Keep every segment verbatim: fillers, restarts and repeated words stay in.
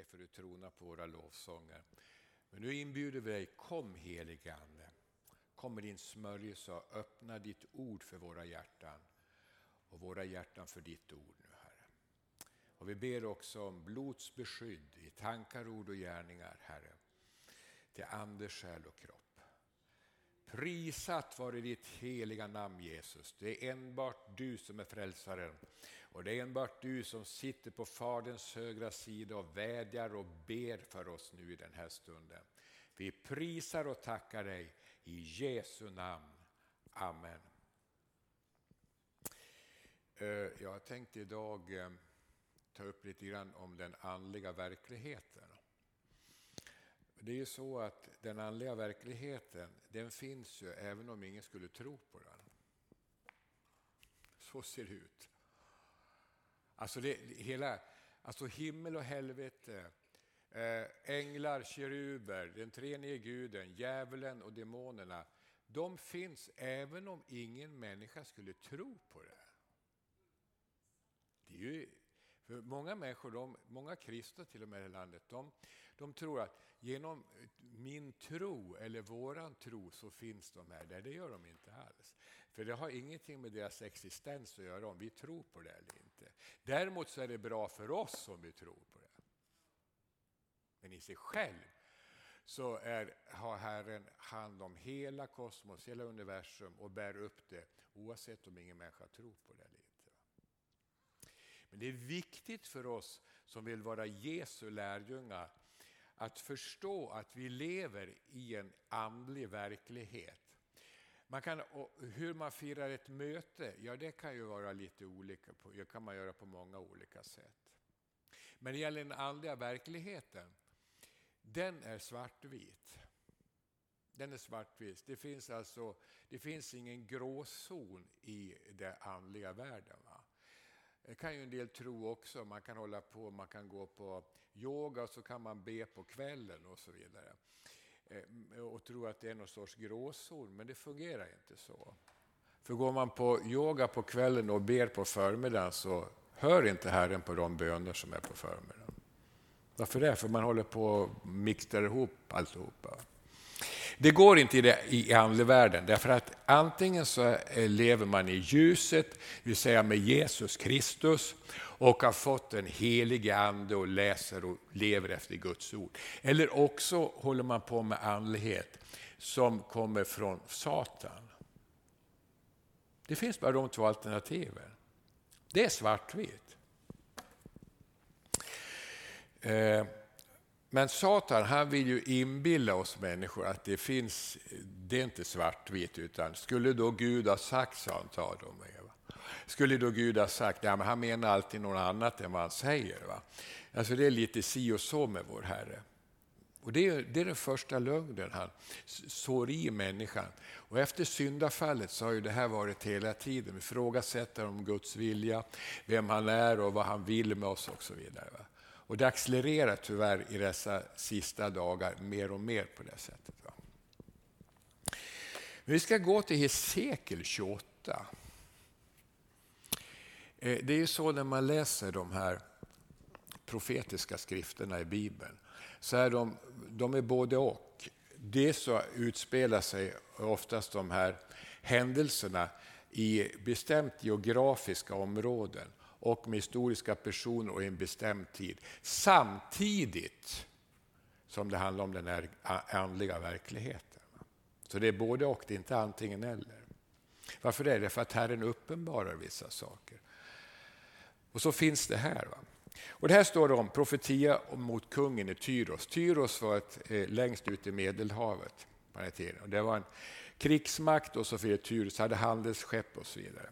dig för du tronar på våra lovsånger. Men nu inbjuder vi dig, kom helige Ande. Kom med din smörjelse och öppna ditt ord för våra hjärtan. Och våra hjärtan för ditt ord nu, Herre. Och vi ber också om blodsbeskydd i tankar, ord och gärningar, Herre. Till ande, själ och kropp. Prisat vare ditt heliga namn, Jesus. Det är enbart du som är frälsaren. Och det är enbart du som sitter på Faderns högra sida och vädjar och ber för oss nu i den här stunden. Vi prisar och tackar dig i Jesu namn. Amen. Jag tänkte idag ta upp lite grann om den andliga verkligheten. Det är ju så att den andliga verkligheten, den finns ju även om ingen skulle tro på den. Så ser det ut. Alltså, det, hela, alltså himmel och helvete, äh, änglar, keruber, den treenige guden, djävulen och demonerna, de finns även om ingen människa skulle tro på det. Det är ju, för många människor, de, många kristna till och med i landet, de, de tror att genom min tro eller våran tro så finns de här där. Det gör de inte alls. För det har ingenting med deras existens att göra om vi tror på det eller inte. Däremot så är det bra för oss om vi tror på det. Men i sig själv så är, har Herren hand om hela kosmos, hela universum och bär upp det oavsett om ingen människa tror på det eller inte. Men det är viktigt för oss som vill vara Jesu lärjungar att förstå att vi lever i en andlig verklighet. Man kan, hur man firar ett möte, ja det kan ju vara lite olika, på, det kan man göra på många olika sätt. Men det gäller den andliga verkligheten, den är svartvit. Den är svartvit. Det finns alltså, det finns ingen gråzon i den andliga världen, va? Det kan ju en del tro också. Man kan hålla på, man kan gå på yoga och så kan man be på kvällen och så vidare. Och tro att det är någon sorts gråzon, men det fungerar inte så. För går man på yoga på kvällen och ber på förmiddagen så hör inte Herren på de böner som är på förmiddagen. Varför det? För man håller på att mixtra ihop alltihopa. Det går inte i, det, i andevärlden därför att antingen så lever man i ljuset, vill säga med Jesus Kristus och har fått en helig ande och läser och lever efter Guds ord. Eller också håller man på med andlighet som kommer från Satan. Det finns bara de två alternativen. Det är svartvitt. Eh, Men Satan, han vill ju inbilla oss människor att det finns, det är inte svartvitt, utan skulle då Gud ha sagt, så han tar dem med, va? Skulle då Gud ha sagt, ja men han menar alltid något annat än vad han säger, va? Alltså det är lite si och så med vår Herre. Och det är, det är den första lögnen han sår i människan. Och efter syndafallet så har ju det här varit hela tiden. Vi frågasätter om Guds vilja, vem han är och vad han vill med oss och så vidare, va? Och det accelererar tyvärr i dessa sista dagar mer och mer på det sättet. Va? Men vi ska gå till Hesekiel tjugoåtta. Det är ju så när man läser de här profetiska skrifterna i Bibeln. Så är de, de är både och. Det så utspelar sig oftast de här händelserna i bestämt geografiska områden och med historiska personer och i en bestämd tid. Samtidigt som det handlar om den här andliga verkligheten. Så det är både och, det är inte antingen eller. Varför är det? För att Herren uppenbarar vissa saker. Och så finns det här, va? Och det här står det om profetia mot kungen i Tyros. Tyros var ett, eh, längst ut i Medelhavet på den här tiden. Och det var en krigsmakt och så för Tyros hade handelsskepp och så vidare.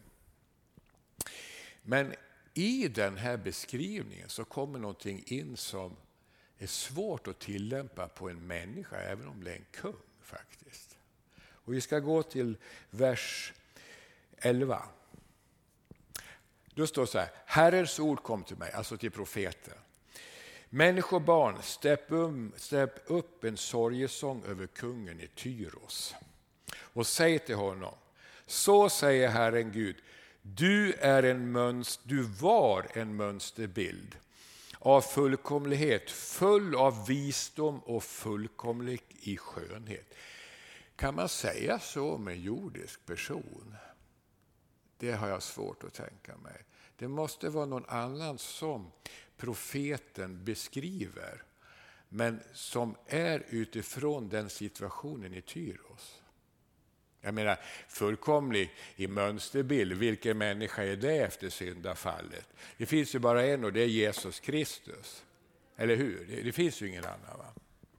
Men i den här beskrivningen så kommer någonting in som är svårt att tillämpa på en människa, även om det är en kung faktiskt. Och vi ska gå till vers elva. Då står det så här: Herrens ord kom till mig, alltså till profeten. Människobarn, stäpp, um, stäpp upp en sorgesång över kungen i Tyros. Och säg till honom, så säger Herren Gud, du, är en mönster, du var en mönsterbild av fullkomlighet, full av visdom och fullkomlig i skönhet. Kan man säga så med en jordisk person? Det har jag svårt att tänka mig. Det måste vara någon annan som profeten beskriver, men som är utifrån den situationen i Tyros. Jag menar, fullkomlig i mönsterbild, vilken människa är det efter syndafallet? Det finns ju bara en, och det är Jesus Kristus. Eller hur? Det, det finns ju ingen annan, va?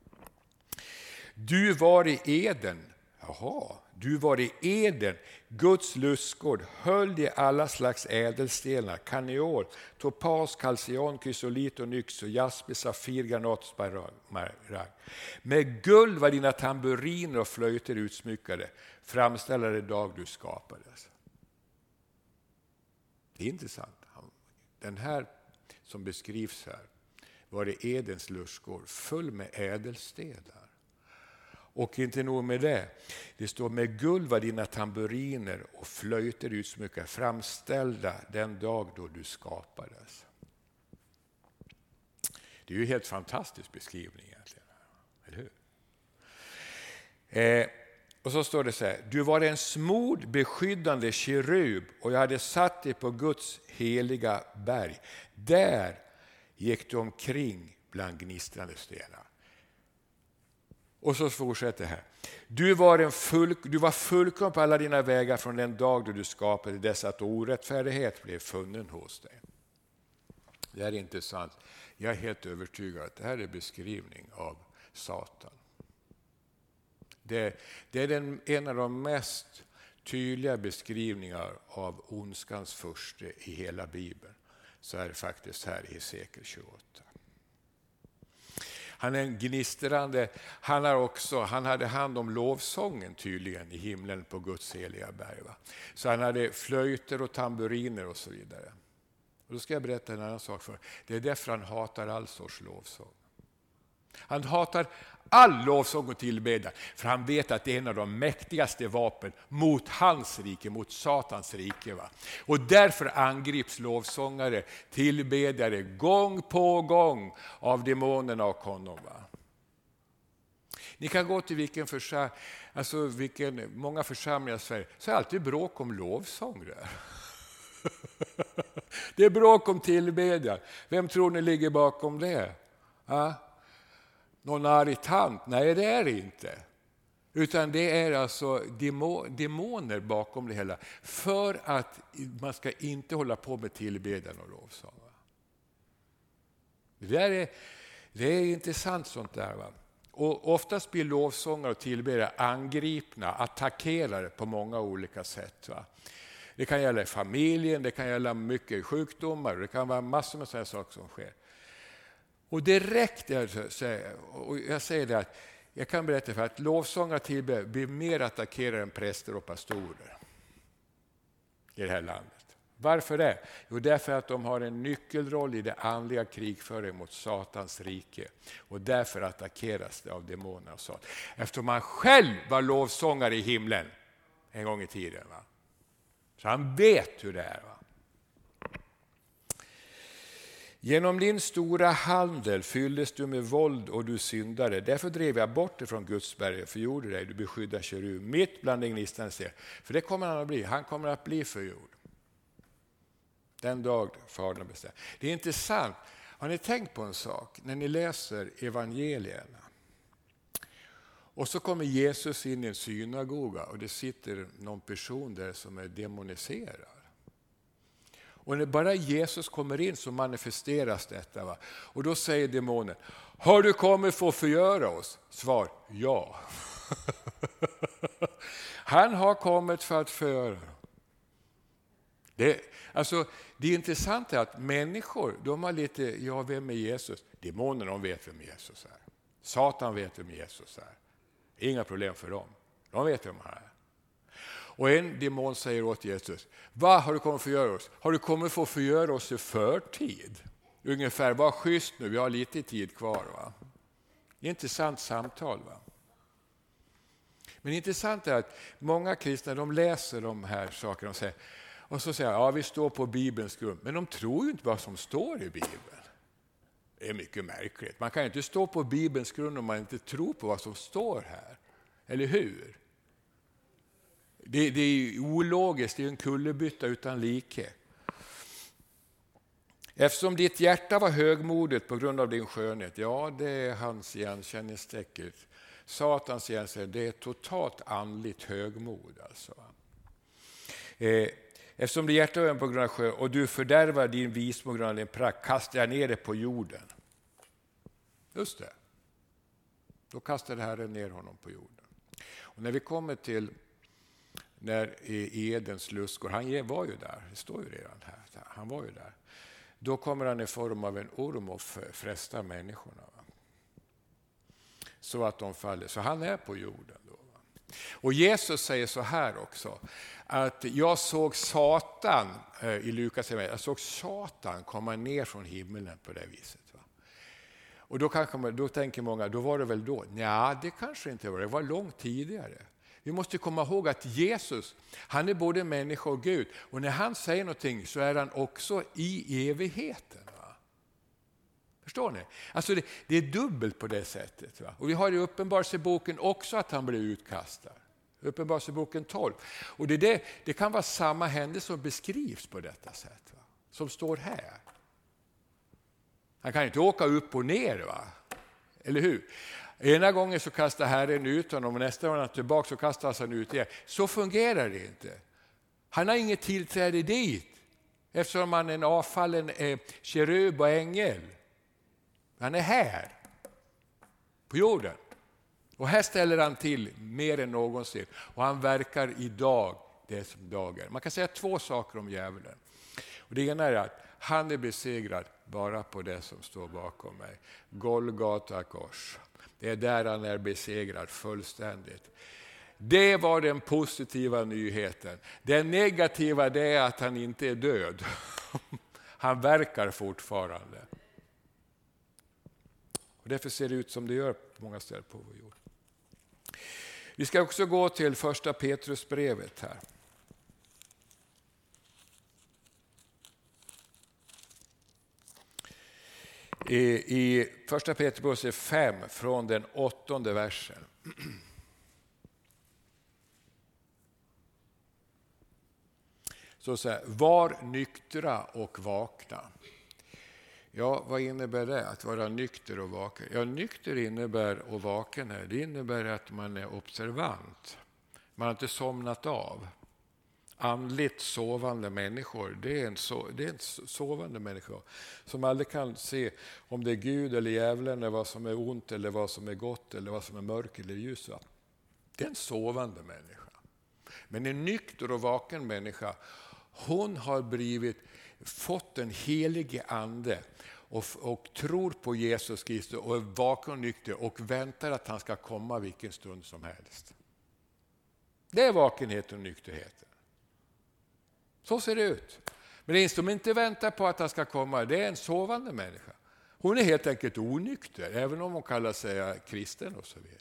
Du var i Eden. Jaha, du var i Eden, Guds lustgård, höll i alla slags ädelstenar, karneol, topas, kalcion, krysolit och nyx och jasper, safir, granat, smaragd. Med guld var dina tamburiner och flöjter utsmyckade, framställade dag du skapades. Det är intressant. Den här som beskrivs här var i Edens lustgård, full med ädelstenar. Och inte nog med det. Det står med guld var dina tamburiner och flöjter utsmyckade, framställda den dag då du skapades. Det är ju en helt fantastisk beskrivning egentligen. Eller hur? Eh, och så står det så här. Du var en smord beskyddande kerub och jag hade satt dig på Guds heliga berg. Där gick du omkring bland gnistrande stenar. Och så fortsätter det här. Du var, en full, du var fullkomlig på alla dina vägar från den dag då du skapade dess att orättfärdighet blev funnen hos dig. Det är intressant. Jag är helt övertygad att det här är beskrivning av Satan. Det, det är den, en av de mest tydliga beskrivningar av ondskans furste i hela Bibeln. Så är det faktiskt här i Hesekiel tjugoåtta. Han är en gnistrande, han, har också, han hade hand om lovsången tydligen i himlen på Guds heliga berg. Va? Så han hade flöjter och tamburiner och så vidare. Och då ska jag berätta en annan sak för. Det är därför han hatar all sorts lovsång. Han hatar all lovsång och tillbedjan, för han vet att det är en av de mäktigaste vapen mot hans rike, mot Satans rike. Va? Och därför angrips lovsångare, tillbedjare gång på gång av demonerna och honom. Va? Ni kan gå till vilken försam- alltså vilken, många församlingar i Sverige, så är det alltid bråk om lovsång där. Det är bråk om tillbedjan. Vem tror ni ligger bakom det? Ja? Någon arg tant? Nej, det är det inte. Utan det är alltså demoner bakom det hela. För att man ska inte hålla på med tillbedjan och lovsång. Det där är, det är intressant sånt där. Va? Och oftast blir lovsångare och tillbedjare angripna, attackerade på många olika sätt. Va? Det kan gälla familjen, det kan gälla mycket sjukdomar, det kan vara massor med sådana saker som sker. Och direkt, jag säger, och jag säger det att jag kan berätta för att lovsångare tillbedjare blir mer attackerade än präster och pastorer i det här landet. Varför det? Jo, därför att de har en nyckelroll i det andliga krigföringen mot Satans rike. Och därför attackeras det av demoner och Satan. Eftersom man själv var lovsångare i himlen en gång i tiden. Va? Så han vet hur det är. Va? Genom din stora handel fylldes du med våld och du syndade. Därför drev jag bort dig från Guds berg och förgjorde dig. Du beskyddar kerub mitt bland den gnistrande stenar. För det kommer han att bli. Han kommer att bli förgjord. Den dag Fadern bestämmer. Det är intressant. Har ni tänkt på en sak? När ni läser evangelierna. Och så kommer Jesus in i en synagoga och det sitter någon person där som är demoniserad. Och när bara Jesus kommer in så manifesteras detta. Va? Och då säger demonen, har du kommit för att förgöra oss? Svar, ja. Han har kommit för att förgöra. Det, alltså, det intressanta är att människor, de har lite, ja, vem är Jesus? Demoner, de vet vem Jesus är. Satan vet vem Jesus är. Inga problem för dem. De vet vem han är. Och en demon säger åt Jesus, vad har du kommit för att förgöra oss? Har du kommit för att förgöra oss i förtid? Ungefär, var schysst nu, vi har lite tid kvar. Va? Det är ett intressant samtal. Va? Men det intressanta är att många kristna, de läser de här sakerna och säger, och så säger ja, vi står på Bibelns grund. Men de tror ju inte vad som står i Bibeln. Det är mycket märkligt. Man kan ju inte stå på Bibelns grund om man inte tror på vad som står här. Eller hur? Det, det är ju ologiskt, det är en kullerbytta utan like. Eftersom ditt hjärta var högmodigt på grund av din skönhet, ja det är hans igenkänningstecken. Satans igenkänning, det är totalt andligt högmod alltså. Eh, eftersom ditt hjärta var på grund av skönhet och du fördärvar din visdom på grund av din prakt, kastar jag ner det på jorden. Just det. Då kastade Herren ner honom på jorden. Och när vi kommer till när i Edens lustgård, han var ju där, det står ju redan här, han var ju där. Då kommer han i form av en orm och frestar människorna. Va? Så att de faller. Så han är på jorden då. Va? Och Jesus säger så här också. Att jag såg Satan, i Lukas, jag såg Satan komma ner från himlen på det viset. Va? Och då, kanske man, då tänker många, då var det väl då? Nej, det kanske inte var, det var långt tidigare. Vi måste komma ihåg att Jesus, han är både människa och Gud. Och när han säger någonting så är han också i evigheten. Va? Förstår ni? Alltså det, det är dubbelt på det sättet. Va? Och vi har i Uppenbarelseboken också att han blir utkastad. Uppenbarelseboken tolv. Och det, det, det kan vara samma händelse som beskrivs på detta sätt. Va? Som står här. Han kan inte åka upp och ner, va? Eller hur? Ena gången så kastar Herren ut honom och nästa gång han är tillbaka så kastas han ut igen. Så fungerar det inte. Han har inget tillträde dit. Eftersom han är en avfallen eh, kerub och ängel. Han är här. På jorden. Och här ställer han till mer än någonsin. Och han verkar idag det som dagar. Man kan säga två saker om djävulen. Och det ena är att han är besegrad bara på det som står bakom mig. Golgata kors. Det är där han är besegrad fullständigt. Det var den positiva nyheten. Den negativa det är att han inte är död. Han verkar fortfarande. Och därför ser det ut som det gör på många ställen på vår jord. Vi ska också gå till första Petrusbrevet här. I, i första Petrusbrevet fem från den åttonde versen. Så säger, var nyktra och vakna. Ja, vad innebär det att vara nykter och vaken? Ja, nykter innebär och vaken här. Det innebär att man är observant. Man har inte somnat av. Andligt sovande människor, det är en, so, det är en sovande människa som aldrig kan se om det är Gud eller djävulen eller vad som är ont eller vad som är gott eller vad som är mörk eller ljus. Det är en sovande människa. Men en nykter och vaken människa, hon har blivit, fått en helig ande och, och tror på Jesus Kristus och är vaken och nykter och väntar att han ska komma vilken stund som helst. Det är vakenhet och nykterhet. Så ser det ut. Men det är som inte väntar på att han ska komma, det är en sovande människa. Hon är helt enkelt onykter, även om hon kallar sig kristen och så vidare.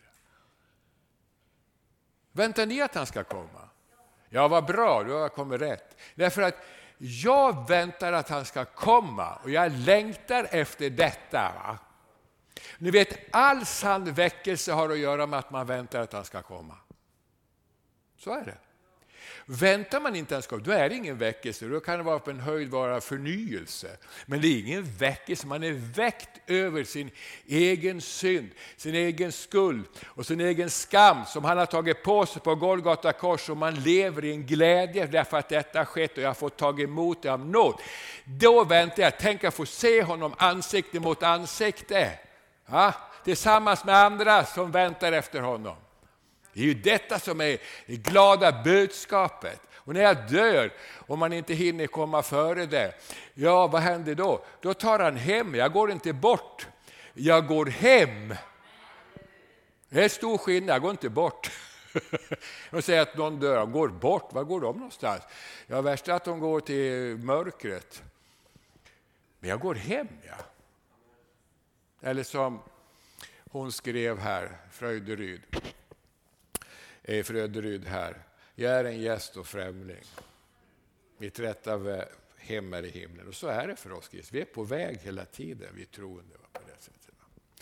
Väntar ni att han ska komma? Ja, vad bra, då har jag kommit rätt. Därför att jag väntar att han ska komma och jag längtar efter detta. Va? Ni vet, all sann väckelse har att göra med att man väntar att han ska komma. Så är det. Väntar man inte ens komma, då är det ingen väckelse. Då kan det vara på en höjd vara förnyelse. Men det är ingen väckelse. Man är väckt över sin egen synd, sin egen skuld och sin egen skam som han har tagit på sig på Golgata kors, och man lever i en glädje därför att detta har skett och jag har fått tag emot det av nåd. Då väntar jag, tänk att få se honom ansikte mot ansikte. Ja, tillsammans med andra som väntar efter honom. Det är ju detta som är det glada budskapet. Och när jag dör, om man inte hinner komma före det, ja, vad händer då? Då tar han hem, jag går inte bort, jag går hem. Det är stor skillnad, jag går inte bort. De säger att någon dör, går bort, var går de någonstans? Ja, värst är att de går till mörkret. Men jag går hem, ja. Eller som hon skrev här, Fröjderyd. Fröderyd här. Jag är en gäst och främling. Mitt rätta hem är i himlen. Och så är det för oss, Kristus. Vi är på väg hela tiden, vi troende.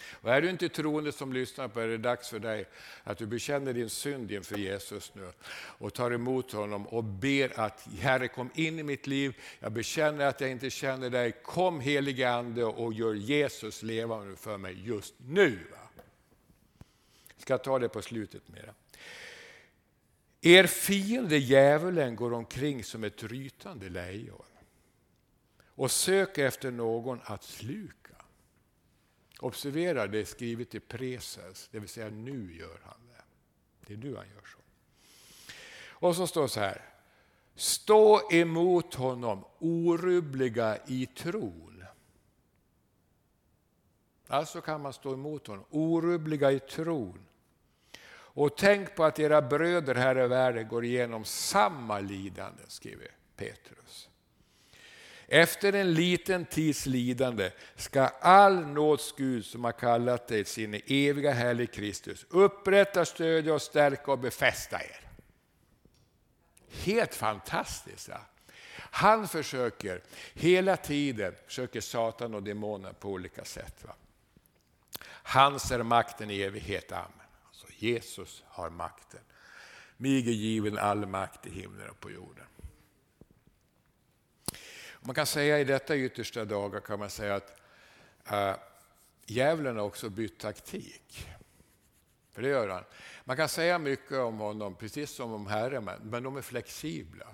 Och är du inte troende som lyssnar på det, är det dags för dig att du bekänner din synd inför Jesus nu och tar emot honom och ber att Herre, kom in i mitt liv. Jag bekänner att jag inte känner dig. Kom helige ande och gör Jesus levande för mig just nu. Va? Jag ska ta det på slutet mera. Er fiende djävulen går omkring som ett rytande lejon och söker efter någon att sluka. Observera, det är skrivet i presens, det vill säga nu gör han det. Det är nu han gör så. Och så står det så här: stå emot honom orubbliga i tron. Alltså kan man stå emot honom orubbliga i tron. Och tänk på att era bröder här i världen går igenom samma lidande, skriver Petrus. Efter en liten tids lidande ska all nåds Gud som har kallat dig sin eviga härlig Kristus upprätta, stödja och stärka och befästa er. Helt fantastiskt. Ja? Han försöker hela tiden, försöker Satan och demoner på olika sätt. Va? Hans är makten i evighet, amen. Alltså Jesus har makten. Mig är given all makt i himlen och på jorden. Man kan säga i detta yttersta dagar kan man säga att äh, djävulen har också bytt taktik. För det gör han. Man kan säga mycket om honom, precis som om Herren, men de är flexibla.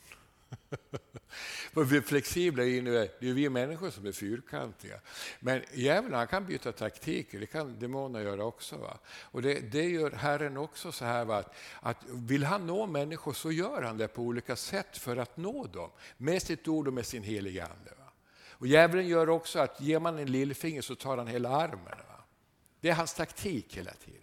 För vi är flexibla, det är vi människor som är fyrkantiga. Men djävulen kan byta taktiker, det kan demoner göra också. Va? Och det, det gör Herren också så här, va? Att, att vill han nå människor så gör han det på olika sätt för att nå dem. Med sitt ord och med sin heliga ande. Va? Och djävulen gör också att ger man en lillfinger så tar han hela armen. Va? Det är hans taktik hela tiden.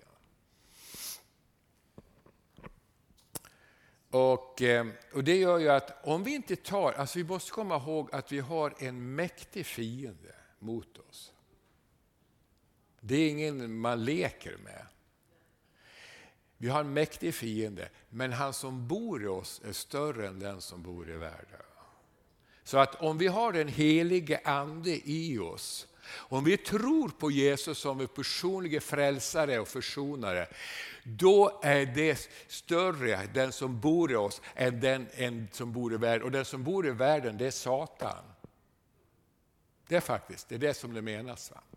Och, och det gör ju att om vi inte tar, alltså vi måste komma ihåg att vi har en mäktig fiende mot oss. Det är ingen man leker med. Vi har en mäktig fiende, men han som bor i oss är större än den som bor i världen. Så att om vi har den helige ande i oss, om vi tror på Jesus som en personlig frälsare och försonare, då är det större, den som bor i oss, än den en som bor i världen. Och den som bor i världen, det är Satan. Det är faktiskt, det är det som det menas. Va?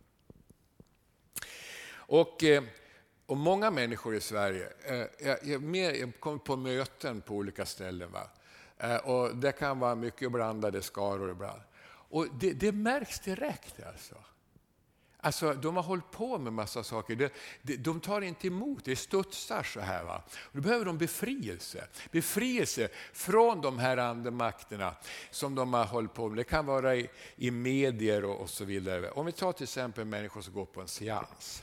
Och, och många människor i Sverige, jag, jag, jag kommer på möten på olika ställen. Va? Och det kan vara mycket blandade skaror ibland. Och det, det märks direkt alltså. Alltså de har hållit på med massa saker. De, de, de tar inte emot, det studsar så här. Va? Och då behöver de befrielse. Befrielse från de här andemakterna som de har hållit på med. Det kan vara i, i medier och, och så vidare. Om vi tar till exempel människor som går på en seans.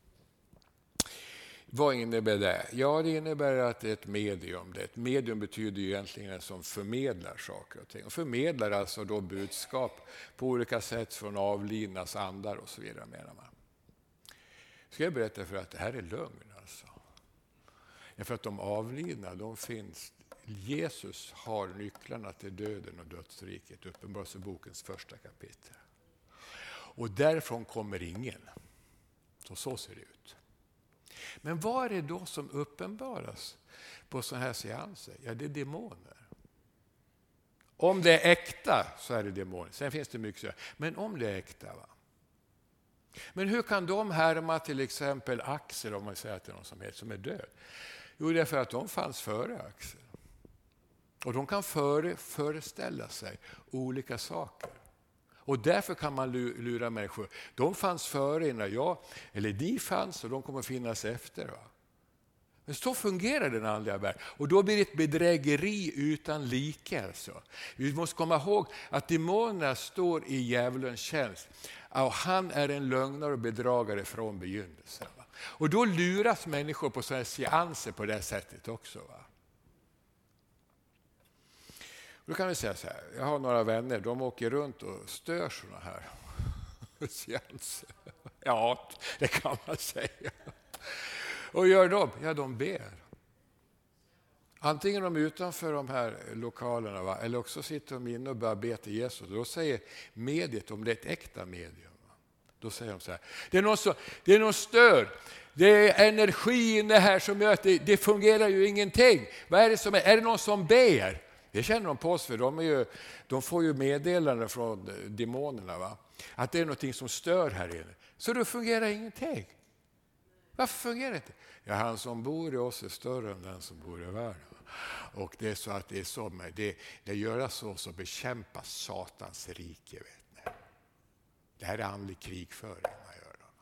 Vad innebär det? Ja, det innebär att det är ett medium. Det ett medium betyder ju egentligen en som förmedlar saker och ting. Och förmedlar alltså då budskap på olika sätt från avlidnas andar och så vidare, menar man. Ska jag berätta för att det här är lögn alltså. För att de avlidna, de finns. Jesus har nycklarna till döden och dödsriket, Uppenbarelsebokens första kapitel. Och därifrån kommer ingen. Så så ser det ut. Men vad är det då som uppenbaras på sådana här seanser? Ja, det är demoner. Om det är äkta så är det demoner. Sen finns det mycket så. Men om det är äkta, va? Men hur kan de härma till exempel Axel, om man säger till någon som är, som är död? Jo, det är för att de fanns före Axel. Och de kan före, föreställa sig olika saker. Och därför kan man lura människor. De fanns före innan jag, eller de fanns och de kommer finnas efter. Va? Men så fungerar den andliga världen. Och då blir det ett bedrägeri utan like. Alltså. Vi måste komma ihåg att demonerna står i djävulens tjänst. Och han är en lögnare och bedragare från begynnelsen. Va? Och då luras människor på sådana seanser på det sättet också. Va? Då kan vi säga så här, jag har några vänner, de åker runt och stör såna här seanser. Ja, det kan man säga. Och gör de? Ja, de ber. Antingen de är utanför de här lokalerna, va? Eller också sitter de inne och börjar be till Jesus. Då säger mediet, om det är ett äkta medium, va? Då säger de så här. Det är någon som, det är någon stör. Det är energi inne här som gör att det, det fungerar ju ingenting. Vad är det som är? Är det någon som ber? Det känner de på oss, för de, är ju, de får ju meddelanden från demonerna, va? Att det är någonting som stör här inne. Så då fungerar ingenting. Varför fungerar det inte? Ja, han som bor i oss är större än den som bor i världen. Och det är så att det är så med det, det gör så som bekämpar Satans rike, vet ni. Det här är andlig krigföring man gör då.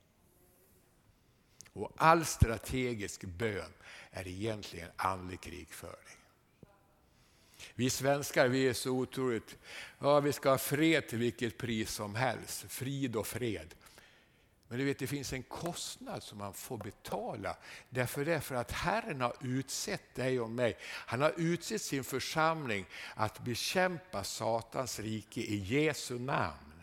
Och all strategisk bön är egentligen andlig krigföring. Vi svenskar, vi är så otroligt, ja, vi ska ha fred till vilket pris som helst, frid och fred. Men du vet, det finns en kostnad som man får betala. Därför det är för att Herren har utsett dig och mig. Han har utsett sin församling att bekämpa Satans rike i Jesu namn.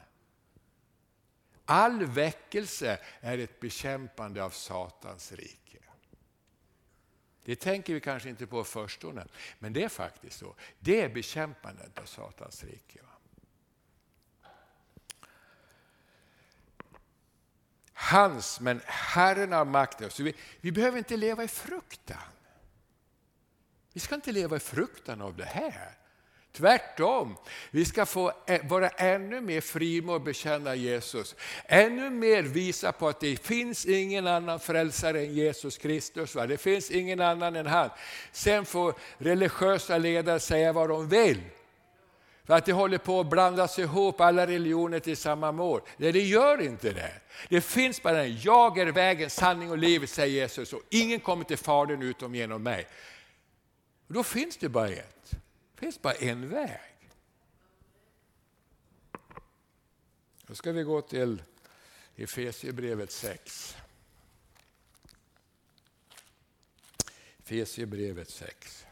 All väckelse är ett bekämpande av Satans rike. Det tänker vi kanske inte på förstone, men det är faktiskt så. Det är bekämpandet av Satans rike. Hans, men Herren har makten. Så vi, vi behöver inte leva i fruktan. Vi ska inte leva i fruktan av det här. Tvärtom, vi ska få vara ännu mer frimodig och bekänna Jesus. Ännu mer visa på att det finns ingen annan frälsare än Jesus Kristus. Va? Det finns ingen annan än han. Sen får religiösa ledare säga vad de vill. För att det håller på att blandas ihop alla religioner till samma mål. Nej, det gör inte det. Det finns bara en, jag är vägen, sanning och livet, säger Jesus. Och ingen kommer till Fadern utom genom mig. Och då finns det bara ett. Det finns bara en väg. Då ska vi gå till Efesierbrevet sex. Efesierbrevet sex.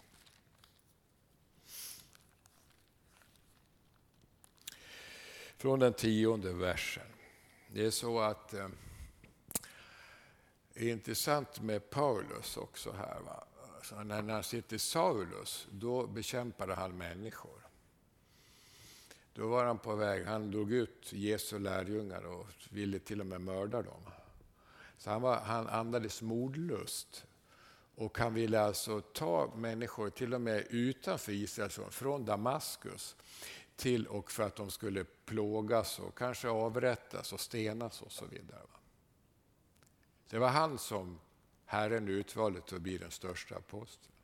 Från den tionde versen. Det är så att eh, det är intressant med Paulus också här, va? Så när han sitter Saulus, då bekämpade han människor. Då var han på väg, han drog ut Jesu lärjungar och ville till och med mörda dem. Så han, var, han andades mordlust. Och han ville alltså ta människor till och med utanför Israel, från Damaskus, till och för att de skulle plågas och kanske avrättas och stenas och så vidare. Det var han som Herren utvalde till att bli den största aposteln.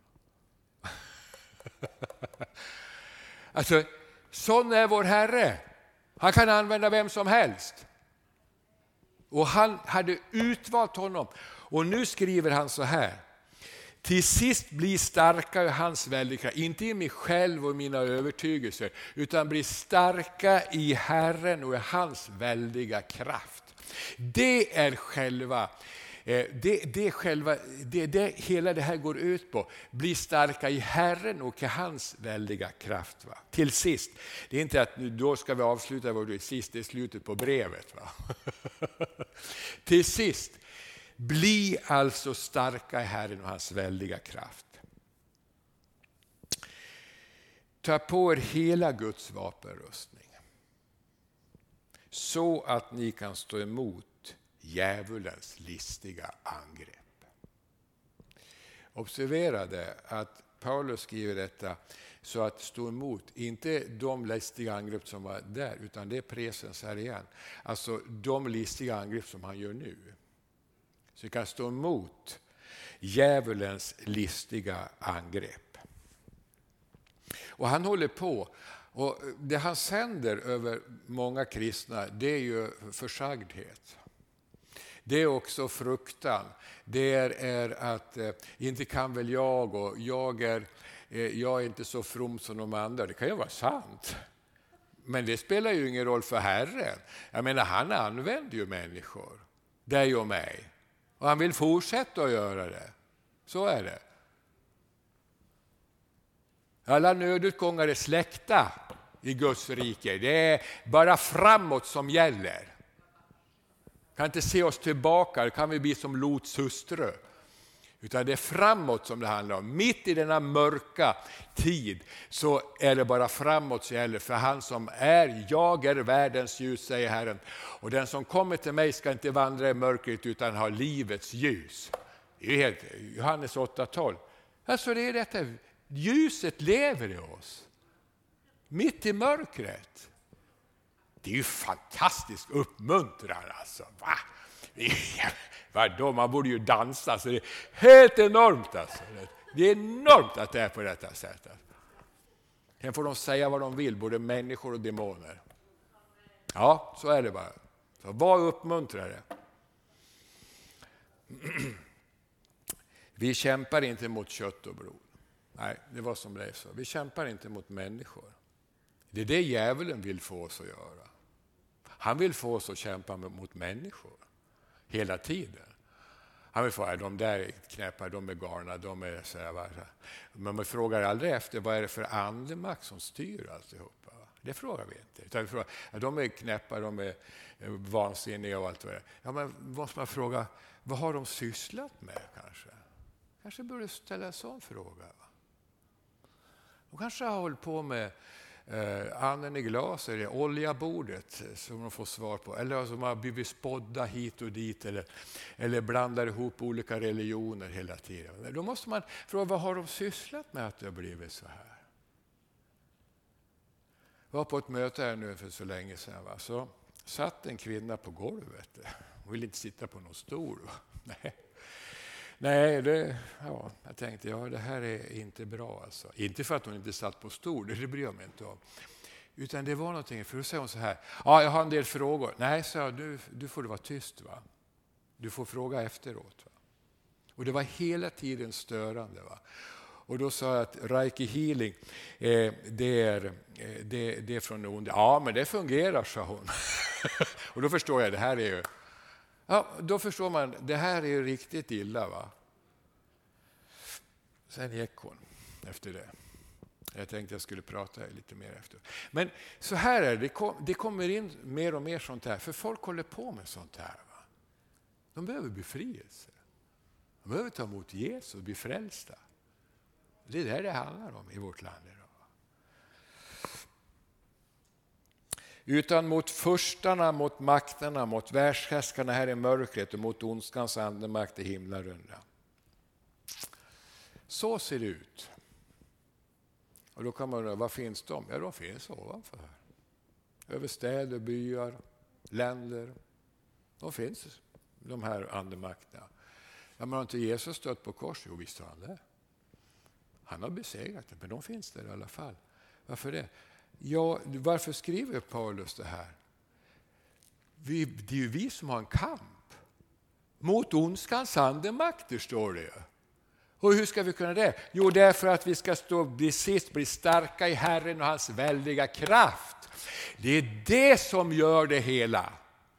Alltså, sån är vår Herre. Han kan använda vem som helst. Och han hade utvalt honom. Och nu skriver han så här. Till sist blir starka i hans väldiga, inte i mig själv och mina övertygelser, utan blir starka i Herren och i hans väldiga kraft. Det är själva Det, det, själva, det, det hela det här går ut på. Bli starka i Herren och i hans väldiga kraft. Va? Till sist. Det är inte att då ska vi avsluta vad du är sist. Det är slutet på brevet. Va? Till sist. Bli alltså starka i Herren och hans väldiga kraft. Ta på er hela Guds vapenrustning. Så att ni kan stå emot djävulens listiga angrepp. Observera det att Paulus skriver detta så att stå emot, inte de listiga angrepp som var där, utan det är presens här igen. Alltså de listiga angrepp som han gör nu. Så vi kan stå emot djävulens listiga angrepp. Och han håller på, och det han sänder över många kristna, det är ju försagdhet. Det är också fruktan. Det är, är att eh, inte kan väl jag och jag är, eh, jag är inte så from som de andra. Det kan ju vara sant. Men det spelar ju ingen roll för Herren. Jag menar, han använder ju människor. Dig och mig. Och han vill fortsätta att göra det. Så är det. Alla nödutgångar är släkta i Guds rike. Det är bara framåt som gäller. Kan inte se oss tillbaka, kan vi bli som Lots hustru. Utan det är framåt som det handlar om. Mitt i denna mörka tid så är det bara framåt som gäller. För han som är, jag är världens ljus, säger Herren. Och den som kommer till mig ska inte vandra i mörkret utan ha livets ljus. Det är helt, Johannes åtta tolv. Alltså det är detta, ljuset lever i oss. Mitt i mörkret. Det är ju fantastisk uppmuntran alltså. Va? Vadå? Man borde ju dansa, så det är helt enormt alltså. Det är enormt att det är på detta sättet. Sen får de säga vad de vill, både människor och demoner. Ja, så är det bara. Så var uppmuntrare. Vi kämpar inte mot kött och blod. Nej, det var som det är så. Vi kämpar inte mot människor. Det är det djävulen vill få oss att göra. Han vill få oss att kämpa mot människor. Hela tiden. Han vill få, är de där knäppa, de är galna, de är så här. Men man frågar aldrig efter vad är det för andemakt som styr alltihopa. Det frågar vi inte. Utan vi frågar, ja, de är knäppa, de är vansinniga och allt vad det är. Ja, men måste man fråga, vad har de sysslat med kanske? Kanske borde ställa en sån fråga. Va? De kanske har hållit på med eh, anden i glas eller oljabordet som de får svar på. Eller som har blivit spådda hit och dit. Eller, eller blandar ihop olika religioner hela tiden. Då måste man fråga, vad har de sysslat med att det har blivit så här? Jag var på ett möte här nu för så länge sedan. Va? Så satt en kvinna på golvet. Hon ville inte sitta på någon stol. Va? Nej. Nej, det, ja, jag tänkte, ja, det här är inte bra. Alltså. Inte för att hon inte satt på stol, det bryr jag mig inte om. Utan det var någonting, för då säger hon så här, ja, jag har en del frågor. Nej, så jag, du, du får vara tyst, va? Du får fråga efteråt. Va? Och det var hela tiden störande. Va? Och då sa jag att Reiki Healing, eh, det, är, eh, det, det är från ond. Ja, men det fungerar, sa hon. Och då förstår jag, det här är ju... Ja, då förstår man, det här är ju riktigt illa, va? Sen gick hon efter det. Jag tänkte jag skulle prata lite mer efter. Men så här är det, det, kom, det kommer in mer och mer sånt här. För folk håller på med sånt här. Va? De behöver befrielse. De behöver ta emot Jesus och bli frälsta. Det är det det handlar om i vårt land idag. Utan mot förstarna, mot makterna, mot världshärskarna här i mörkret och mot ondskans andemakt i himlarunda. Så ser det ut. Och då kan man undra, var finns de? Ja, de finns ovanför här. Över städer, byar, länder. De finns, de här andemakterna. Ja, men har inte Jesus stött på kors? Jo, visst har han det. Han har besegrat det, men de finns där i alla fall. Varför det? Ja, varför skriver Paulus det här? Vi, det är ju vi som har en kamp. Mot ondskans andemakter, står det ju. Och hur ska vi kunna det? Jo, därför att vi ska stå, bli sist, bli starka i Herren och hans väldiga kraft. Det är det som gör det hela.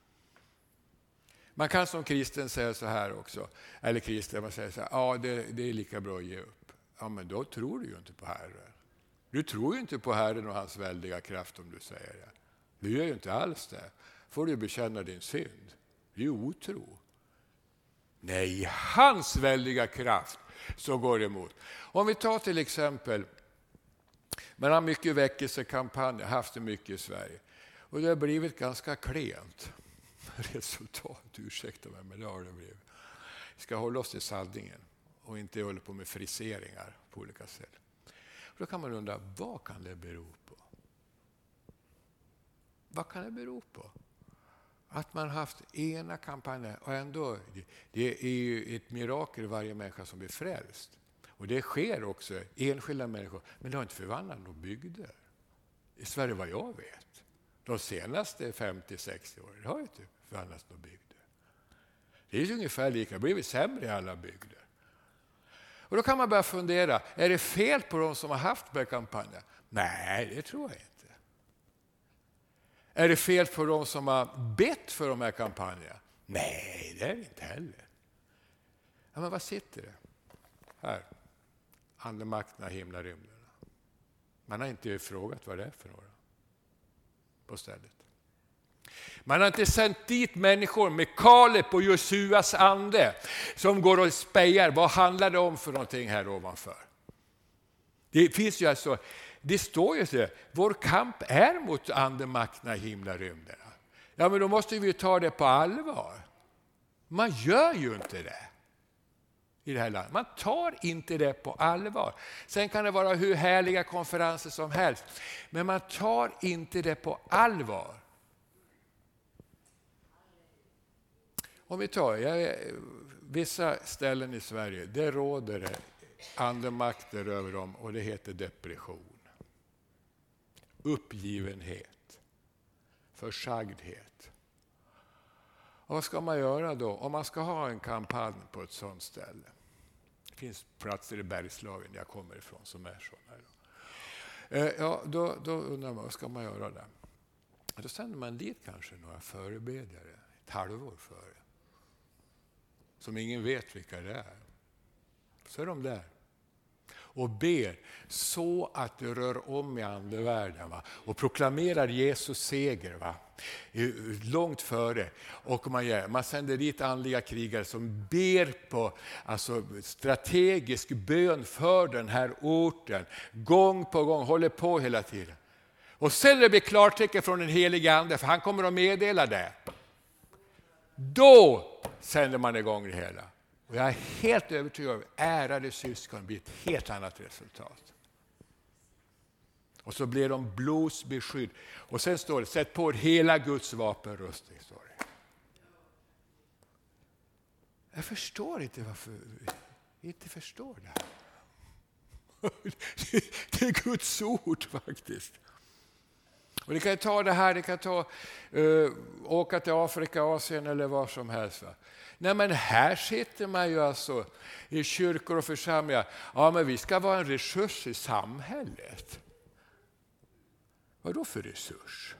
Man kan som kristen säga så här också. Eller kristen, man säger så här, ja, det, det är lika bra att ge upp. Ja, men då tror du ju inte på Herren. Du tror ju inte på Herren och hans väldiga kraft om du säger det. Du gör ju inte alls det. Får du bekänna din synd. Det är ju otro. Nej, hans väldiga kraft så går det emot. Om vi tar till exempel, man har mycket väckelsekampanjer, haft det mycket i Sverige. Och det har blivit ganska klent resultat, ursäkta mig, men det har det blivit. Vi ska hålla oss till sanningen och inte hålla på med friseringar på olika sätt. Då kan man undra, vad kan det bero på? Vad kan det bero på? Att man haft ena kampanjen och ändå, det är ju ett mirakel i varje människa som blir frälst. Och det sker också enskilda människor, men det har inte förvandlat några bygder. I Sverige vad jag vet. De senaste femtio sextio åren har inte förvandlats några bygder. Det är ungefär lika, det blir sämre i alla bygder. Och då kan man börja fundera, är det fel på de som har haft med kampanjen? Nej, det tror jag inte. Är det fel på de som har bett för de här kampanjerna? Nej, det är det inte heller. Ja, men vad sitter det? Här. Andemakterna, himlarymderna. Man har inte frågat vad det är för några på stället. Man har inte sänt dit människor med Kaleb och Josuas ande som går och spejar. Vad handlar det om för någonting här ovanför? Det finns ju alltså, det står ju så, vår kamp är mot andemakterna i himlarymderna. Ja, men då måste vi ta det på allvar. Man gör ju inte det i det här landet. Man tar inte det på allvar. Sen kan det vara hur härliga konferenser som helst. Men man tar inte det på allvar. Om vi tar jag, vissa ställen i Sverige, det råder det andemakter över dem och det heter depression. Uppgivenhet. Försagdhet. Och vad ska man göra då om man ska ha en kampanj på ett sådant ställe? Det finns platser i Bergslagen jag kommer ifrån som är sådana. Eh, ja, då, då undrar man, vad ska man göra där? Då sänder man dit kanske några förebedjare ett halvår före. Som ingen vet vilka det är. Så är de där. Och ber så att det rör om i andevärlden. Va? Och proklamerar Jesus seger. Va? Långt före. Och man, gör, man sänder dit andliga krigare som ber på alltså, strategisk bön för den här orten. Gång på gång. Håller på hela tiden. Och sen det blir klartecken från den heliga ande. För han kommer att meddela det. Då sänder man igång det hela. Och jag är helt övertygad om att ärade syskon blir ett helt annat resultat. Och så blir de blodsbeskydd. Och sen står det, sätt på hela Guds vapenrustning. Står det. Jag förstår inte varför vi inte förstår det här. Det är Guds ord faktiskt. Och det kan ta det här, det kan ta uh, åka till Afrika, Asien eller vad som helst. Va? Nej, men här sitter man ju alltså i kyrkor och församlingar. Ja, men vi ska vara en resurs i samhället. Vad då för resurs?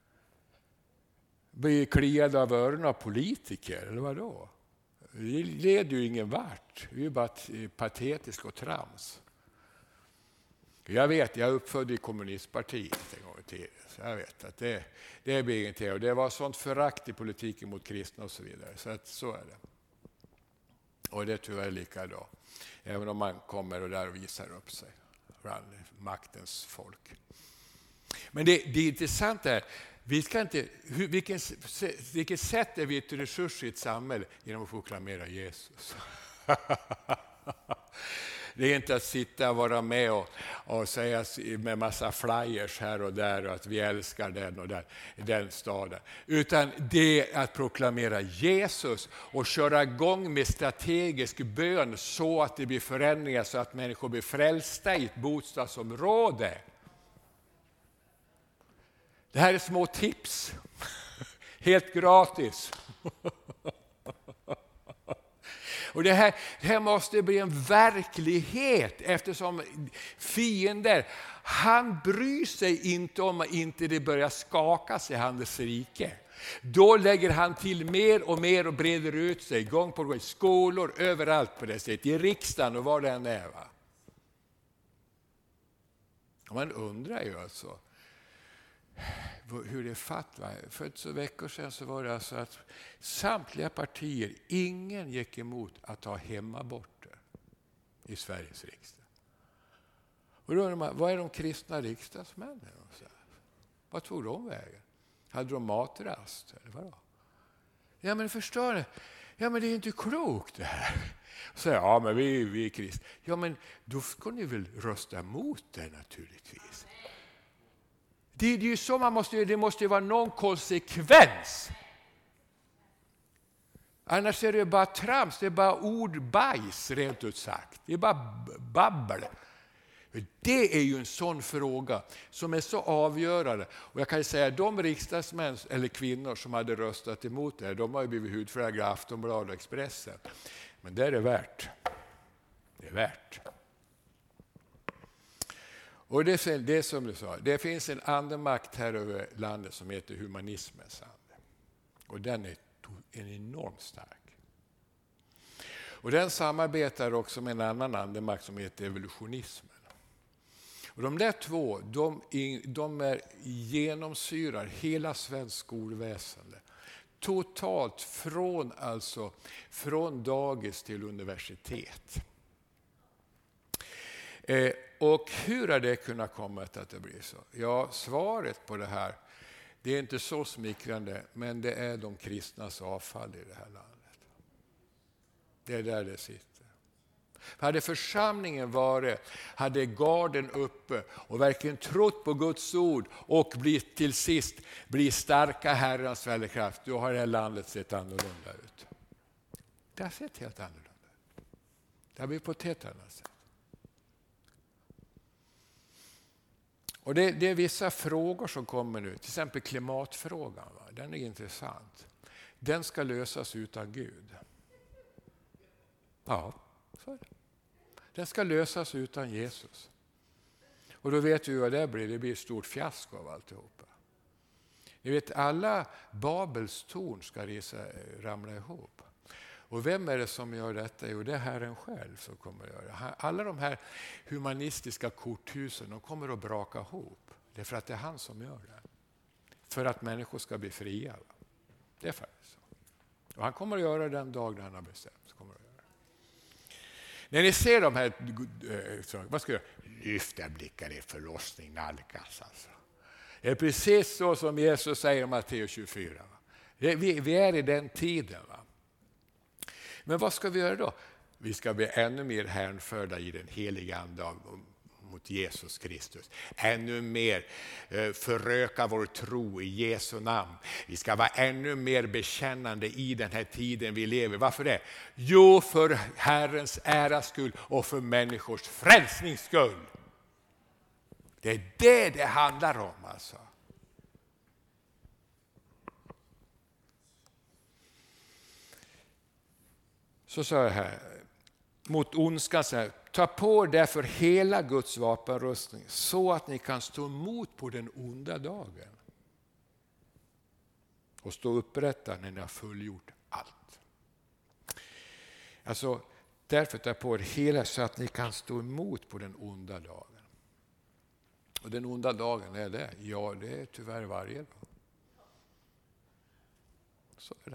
Blir kliade av öronen av politiker, eller vad då? Det leder ju ingen vart. Det är ju bara patetiskt och trams. Jag vet, jag är uppfödd i kommunistpartiet en gång i tiden. Så jag vet att det, det blir ingenting. Och det var sånt förakt i politiken mot kristna och så vidare. Så att, så är det. Och det är tyvärr likadant. Även om man kommer och där och visar upp sig. Bland maktens folk. Men det, det intressanta är, vi ska inte, hur, vilken, vilket sätt är vi ett resurs i ett samhälle genom att proklamera Jesus? Det är inte att sitta och vara med och, och säga med massa flyers här och där och att vi älskar den och den, den staden. Utan det är att proklamera Jesus och köra igång med strategisk bön så att det blir förändringar så att människor blir frälsta i ett bostadsområde. Det här är små tips. Helt gratis. Och det här, det här måste bli en verklighet eftersom fiender, han bryr sig inte om att inte det börjar skakas i hans rike. Då lägger han till mer och mer och breder ut sig gång på gång. Skolor överallt på det sättet. I riksdagen och var det än är. Va? Och man undrar ju alltså hur det är fatt. Va? För ett så veckor sedan så var det alltså att samtliga partier, ingen gick emot att ha hemaborter i Sveriges riksdag. Och då undrar man, vad är de kristna riksdagsmännen? Vad tog de vägen? Hade de matrast? Eller vad? Ja, men förstår ni? Ja, men det är inte klokt det här. Så ja, men vi, vi är kristna. Ja, men då ska ni väl rösta emot det naturligtvis. Det är ju så man måste, det måste ju vara någon konsekvens. Annars är det bara trams, det är bara ordbajs rent ut sagt. Det är bara babbel. Det är ju en sån fråga som är så avgörande. Och jag kan säga att de riksdagsmän eller kvinnor som hade röstat emot det, de har ju blivit hudflagga Aftonbladet och Expressen. Men det är det värt. Det är värt. Och det är det som du sa, det finns en andemakt här över landet som heter humanismens ande. Och den är en enormt stark. Och den samarbetar också med en annan andemakt som heter evolutionismen. Och Och de där två, de, de är genomsyrar hela svensk skolväsende. Totalt från, alltså, från dagis till universitet. Eh, och hur har det kunnat komma att det blir så? Ja, svaret på det här, det är inte så smickrande, men det är de kristnas avfall i det här landet. Det är där det sitter. Hade församlingen varit, hade garden uppe och verkligen trott på Guds ord och blivit till sist bli starka Herrans väldekraft, då har det här landet sett annorlunda ut. Det har sett helt annorlunda ut. Det har blivit på ett helt annat sätt. Och det, det är vissa frågor som kommer nu, till exempel klimatfrågan. Va? Den är intressant. Den ska lösas utan Gud. Ja, så är det. Den ska lösas utan Jesus. Och då vet vi vad det blir. Det blir ett stort fiasko av alltihopa. Ni vet, alla Babels torn ska resa, ramla ihop. Och vem är det som gör detta? Jo, det är Herren själv som kommer att göra det. Alla de här humanistiska korthusen, de kommer att braka ihop. Det är för att det är han som gör det. För att människor ska bli fria. Va? Det är faktiskt så. Och han kommer att göra det den dag när han har bestämt. Så kommer att göra det. När ni ser de här, så, vad ska jag göra? Lyft er blickar i förlossning nalkas. Alltså. Det är precis så som Jesus säger i Matteus tjugofyra. Va? Det, vi, vi är i den tiden. Va? Men vad ska vi göra då? Vi ska bli ännu mer hänförda i den heliga ande av, mot Jesus Kristus. Ännu mer eh, föröka vår tro i Jesu namn. Vi ska vara ännu mer bekännande i den här tiden vi lever. Varför det? Jo, för Herrens äras skull och för människors frälsnings skull. Det är det det handlar om alltså. Så sa jag här, mot ondskan så här, ta på därför hela Guds vapenrustning så att ni kan stå emot på den onda dagen. Och stå upprätta när ni har fullgjort allt. Alltså, därför ta på er hela så att ni kan stå emot på den onda dagen. Och den onda dagen är det? Ja, det är tyvärr varje dag. Så är det.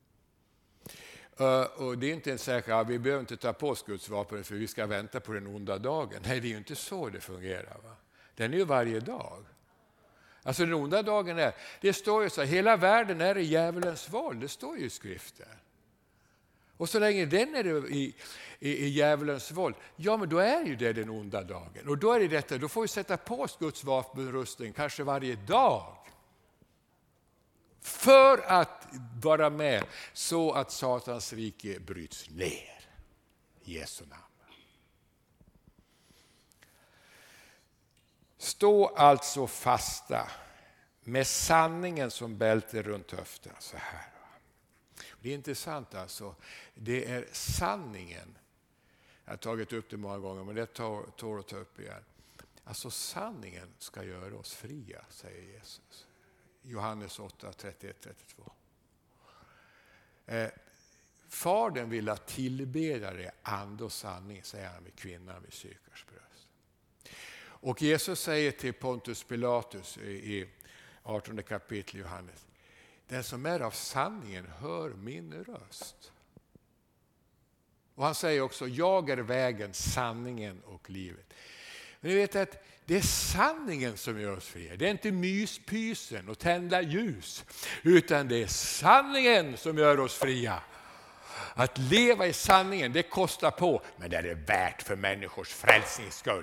Uh, och det är inte en säker, ja, vi behöver inte ta på oss Guds vapen för vi ska vänta på den onda dagen. Nej, det är ju inte så det fungerar. Va? Den är ju varje dag. Alltså den onda dagen är, det står ju så här, hela världen är i djävulens våld, det står ju i skriften. Och så länge den är i, i, i djävulens våld, ja men då är ju det den onda dagen. Och då är det detta, då får vi sätta på oss Guds vapenrustning kanske varje dag. För att vara med så att Satans rike bryts ner. I Jesu namn. Stå alltså fasta med sanningen som bälte runt höften. Så här. Det är intressant alltså. Det är sanningen. Jag har tagit upp det många gånger men det tar att ta upp igen. Alltså sanningen ska göra oss fria, säger Jesus. Johannes åtta, trettioett trettiotvå. Eh, Fadern vill att tillbedjare ande och sanning, säger han vid kvinnan vid Sykars bröst. Och Jesus säger till Pontus Pilatus i artonde kapitel Johannes, den som är av sanningen hör min röst. Och han säger också, jag är vägen, sanningen och livet. Men ni vet att det är sanningen som gör oss fria. Det är inte myspysen och tända ljus. Utan det är sanningen som gör oss fria. Att leva i sanningen, det kostar på. Men det är värt för människors frälsnings skull.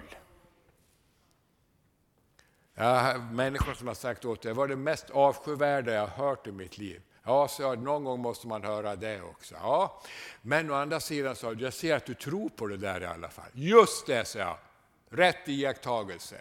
Jag har människor som har sagt åt det. Det var det mest avskyvärda jag har hört i mitt liv. Ja, så jag, någon gång måste man höra det också. Ja, men å andra sidan så jag ser att du tror på det där i alla fall. Just det, så jag. Rätt iakttagelse.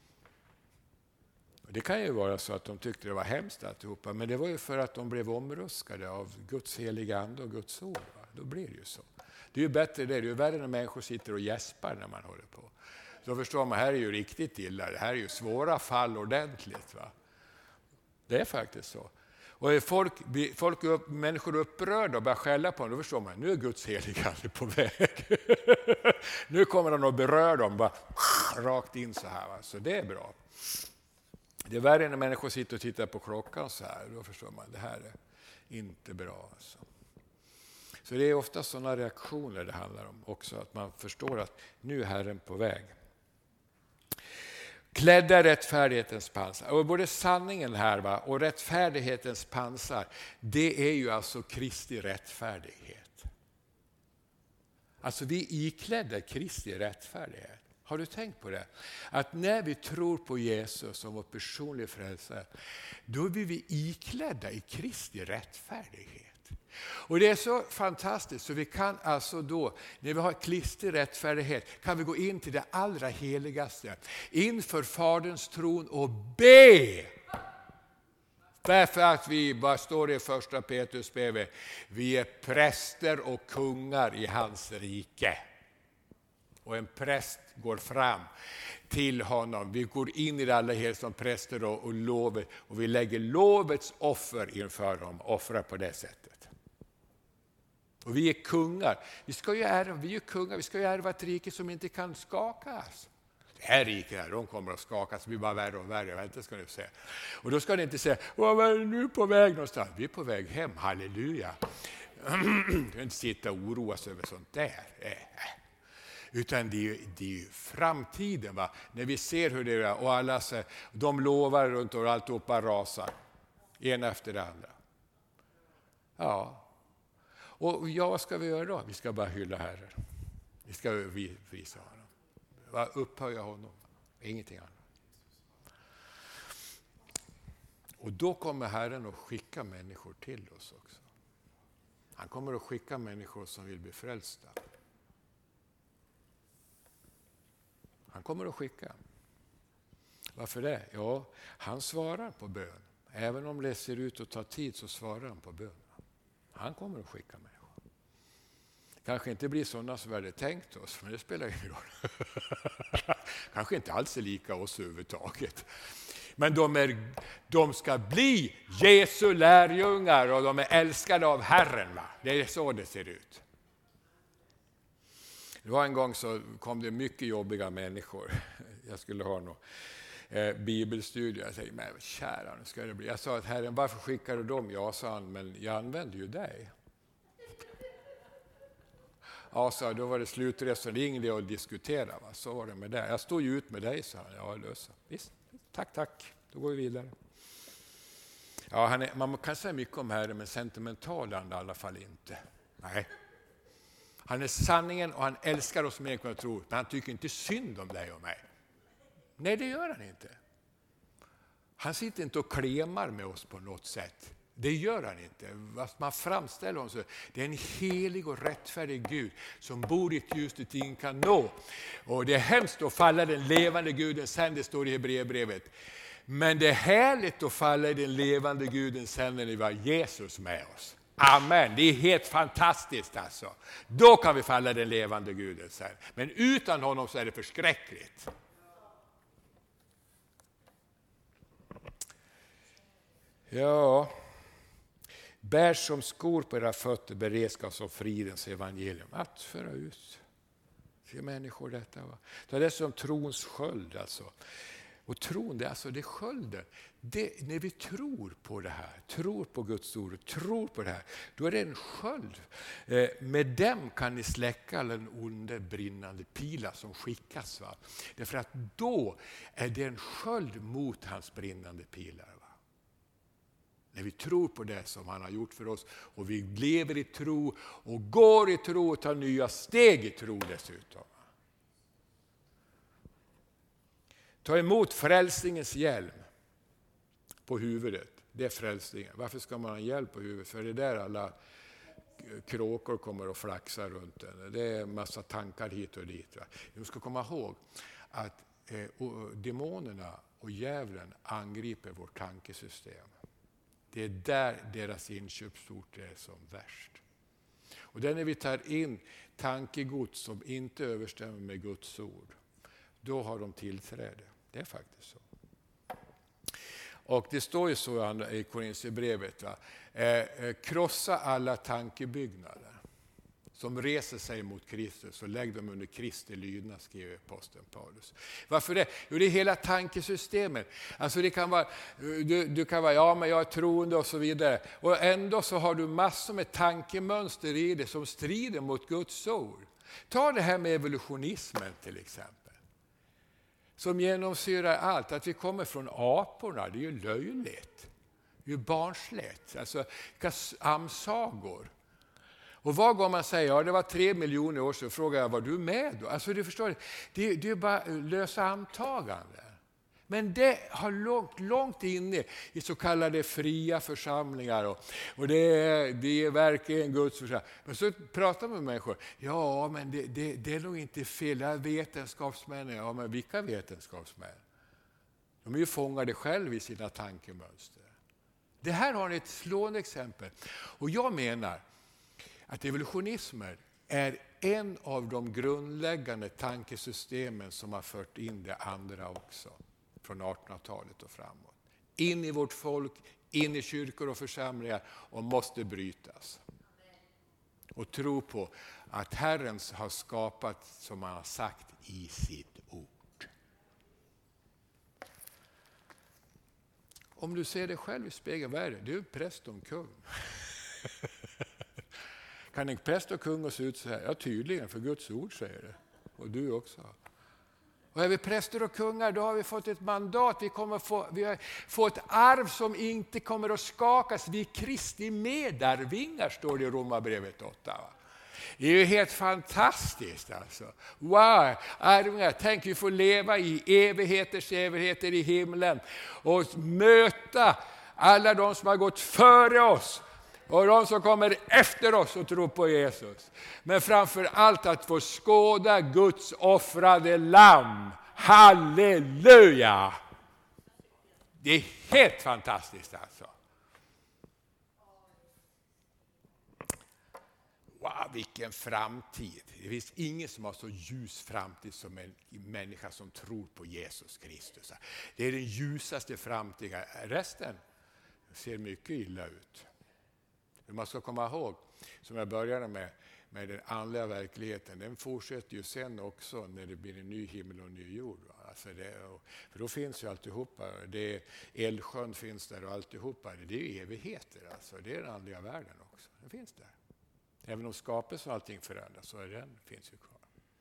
Det kan ju vara så att de tyckte det var hemskt alltihopa, men det var ju för att de blev omruskade av Guds heliga ande och Guds ord. Va? Då blir det ju så. Det är ju bättre det, det är ju värre när människor sitter och gäspar när man håller på. Så förstår man, här är ju riktigt illa, det här är ju svåra fall ordentligt. Va? Det är faktiskt så. Och är folk, folk upp, människor upprörda och börjar skälla på dem, då förstår man, nu är Guds heliga ande på väg. Nu kommer han att beröra dem. Bara, rakt in så här. Va? Så det är bra. Det är värre när människor sitter och tittar på klockan så här. Då förstår man att det här är inte bra. Alltså. Så det är ofta sådana reaktioner det handlar om också. Att man förstår att nu är Herren på väg. Klädda rättfärdighetens pansar. Och både sanningen här va, och rättfärdighetens pansar, det är ju alltså Kristi rättfärdighet. Alltså vi iklädda Kristi rättfärdighet. Har du tänkt på det? Att när vi tror på Jesus som vår personliga frälsare, då blir vi iklädda i Kristi rättfärdighet. Och det är så fantastiskt så vi kan alltså då, när vi har Kristi rättfärdighet, kan vi gå in till det allra heligaste, inför Faderns tron och be. Därför att vi, bara står i första Petrus brev, vi är präster och kungar i hans rike. Och en präst går fram till honom. Vi går in i det allra heliga som präster och, och lovet. Och vi lägger lovets offer inför honom. Offrar på det sättet. Och vi är kungar. Vi ska ju ärva, vi är kungar. Vi ska ju ärva ett rike som inte kan skakas. Det här riket här, de kommer att skakas. Det blir bara värre och värre. Vänta ska ni se. Och då ska ni inte säga, vad är nu på väg någonstans? Vi är på väg hem, halleluja. Du kan inte sitta och oroa sig över sånt där. Utan det är, det är ju framtiden. Va? När vi ser hur det är och alla så, de lovar runt och alltihopa rasar. En efter det andra. Ja. Och ja, vad ska vi göra då? Vi ska bara hylla Herren. Vi ska visa honom. Va? Upphöja honom. Ingenting annat. Och då kommer Herren att skicka människor till oss också. Han kommer att skicka människor som vill bli frälsta. Han kommer att skicka. Varför det? Ja, han svarar på bön. Även om det ser ut att ta tid så svarar han på bön. Han kommer att skicka människor. Kanske inte blir sådana som vi hade tänkt oss, men det spelar ingen roll. Kanske inte alls är lika oss överhuvudtaget. Men de, är, de ska bli Jesu lärjungar och de är älskade av Herren. Va? Det är så det ser ut. Det var en gång så kom det mycket jobbiga människor. Jag skulle ha någon eh, bibelstudie. Jag säger, men kära, nu ska det bli. Jag sa att Herren, varför skickar du dem? Ja, sa han, men jag använder ju dig. Ja, så då var det slutresan. Det är ingen idé att diskutera. Va? Så var det med det. Jag står ju ut med dig, sa han. Ja, lösa. Visst, tack, tack. Då går vi vidare. Ja, han är, man kan säga mycket om Herren, men sentimental är han i alla fall inte. Nej. Han är sanningen och han älskar oss mer än jag tror. Men han tycker inte synd om dig och mig. Nej, det gör han inte. Han sitter inte och klemar med oss på något sätt. Det gör han inte. Man framställer honom så. Det är en helig och rättfärdig Gud som bor i ett ljus dit ingen kan nå. Och det är hemskt att falla den levande Guden sen, det står i Hebreerbrevet. Men det är härligt att falla i den levande Guden sen när vi var Jesus med oss. Amen, det är helt fantastiskt alltså. Då kan vi falla den levande Guden sen. Men utan honom så är det förskräckligt. Ja, bär som skor på era fötter beredskap som fridens evangelium. Att föra ut till människor detta. Va? Det är det som trons sköld alltså. Och tron, det är alltså det skölden. Det, när vi tror på det här, tror på Guds ord, tror på det här, då är det en sköld. Eh, med dem kan ni släcka den onde brinnande pila som skickas. Va? Därför att då är det en sköld mot hans brinnande pilar. Va? När vi tror på det som han har gjort för oss och vi lever i tro och går i tro och tar nya steg i tro dessutom. Ta emot frälsningens hjälm på huvudet. Det är frälsningen. Varför ska man ha hjälm på huvudet? För det är där alla kråkor kommer att flaxa runt den. Det är en massa tankar hit och dit. Va? Du ska komma ihåg att eh, och demonerna och djävulen angriper vårt tankesystem. Det är där deras inköpsort är som värst. Och det är när vi tar in tankegods som inte överstämmer med Guds ord. Då har de tillträde. Det är faktiskt så. Och det står ju så i Korinthierbrevet. Va? Eh, krossa alla tankebyggnader som reser sig mot Kristus och lägg dem under Kristi lydnad, skriver aposteln Paulus. Varför det? Jo, det är hela tankesystemet. Alltså det kan vara, du, du kan vara, ja men jag är troende och så vidare. Och ändå så har du massor med tankemönster i det som strider mot Guds ord. Ta det här med evolutionismen till exempel. Som genomsyrar allt. Att vi kommer från aporna, det är ju löjligt. Det är ju barnsligt. Alltså, amsagor. Och vad gång man säger, ja det var tre miljoner år så frågar jag, var du med då? Alltså du förstår, det, det är bara lösa antaganden. Men det har långt, långt inne i så kallade fria församlingar. Och, och det, är, det är verkligen Guds församling. Men så pratar man med människor, ja men det, det, det är nog inte fel, det är vetenskapsmän. Ja men vilka vetenskapsmän? De är ju fångade själv i sina tankemönster. Det här har ni ett slående exempel. Och jag menar att evolutionismen är en av de grundläggande tankesystemen som har fört in det andra också. Från artonhundratalet och framåt. In i vårt folk, in i kyrkor och församlingar och måste brytas. Och tro på att Herren har skapat som han har sagt i sitt ord. Om du ser dig själv i spegeln, vad är det? Du är präst och kung. Kan en präst och kung se ut så här? Ja, tydligen, för Guds ord säger det. Och du också. Och är vi präster och kungar, då har vi fått ett mandat. Vi kommer få, vi har fått ett arv som inte kommer att skakas. Vi är Kristi medarvingar, står det i Romarbrevet åtta. Va? Det är ju helt fantastiskt alltså. Wow, arvingar. Tänk vi får leva i evigheters evigheter i himlen. Och möta alla de som har gått före oss. Och de som kommer efter oss och tror på Jesus. Men framför allt att få skåda Guds offrade lamm. Halleluja! Det är helt fantastiskt alltså. Wow, vilken framtid. Det finns ingen som har så ljus framtid som en människa som tror på Jesus Kristus. Det är den ljusaste framtiden. Resten ser mycket illa ut. Man ska komma ihåg, som jag började med, med den andliga verkligheten, den fortsätter ju sen också när det blir en ny himmel och en ny jord. Alltså det, för då finns ju alltihopa, det, Eldsjön finns där och alltihopa, det är ju evigheter, alltså, det är den andliga världen också, den finns där. Även om skapelsen och allting förändras så är den, finns ju kvar.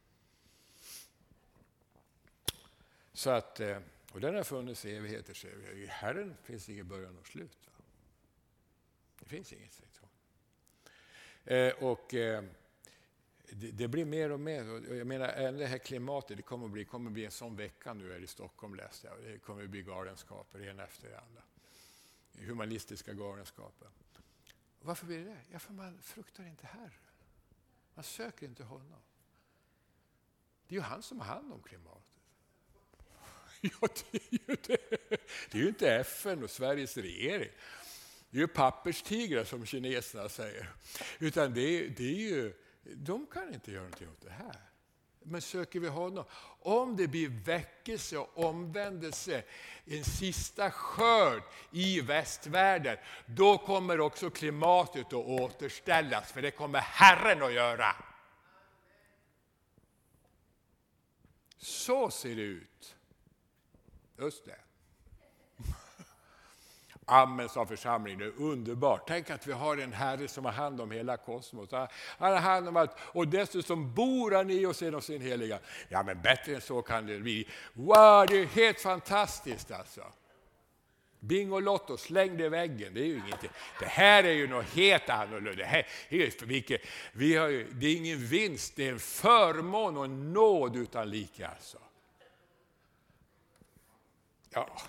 Så att, och den har funnits i evigheter, så i Herren finns det ingen början och slut. Va? Det finns inget så. Eh, och eh, det, det blir mer och mer. Och jag menar, det här klimatet, det kommer att bli, kommer att bli en sån vecka nu här i Stockholm, läste jag. Det kommer att bli galenskaper, en efter det andra. Humanistiska galenskaper. Varför blir det det? Ja, för man fruktar inte Herren. Man söker inte honom. Det är ju han som har hand om klimatet. Ja, det är ju det. Det är ju inte F N och Sveriges regering. Det är ju papperstigrar som kineserna säger. Utan det är, det är ju, de kan inte göra någonting åt det här. Men söker vi honom, om det blir väckelse och omvändelse, en sista skörd i västvärlden, då kommer också klimatet att återställas, för det kommer Herren att göra. Så ser det ut. Just det. Amen, sa församlingen, det är underbart. Tänk att vi har en Herre som har hand om hela kosmos. Han har hand om allt. Och dessutom bor han i oss genom sin heliga. Ja, men bättre än så kan det bli. Wow, det är helt fantastiskt alltså. Bingolotto, släng det i väggen. Det är ju ingenting. Det här är ju något helt annorlunda. Det här är för vilket, vi har ju, det är ingen vinst, det är en förmån och en nåd utan lika alltså. Ja.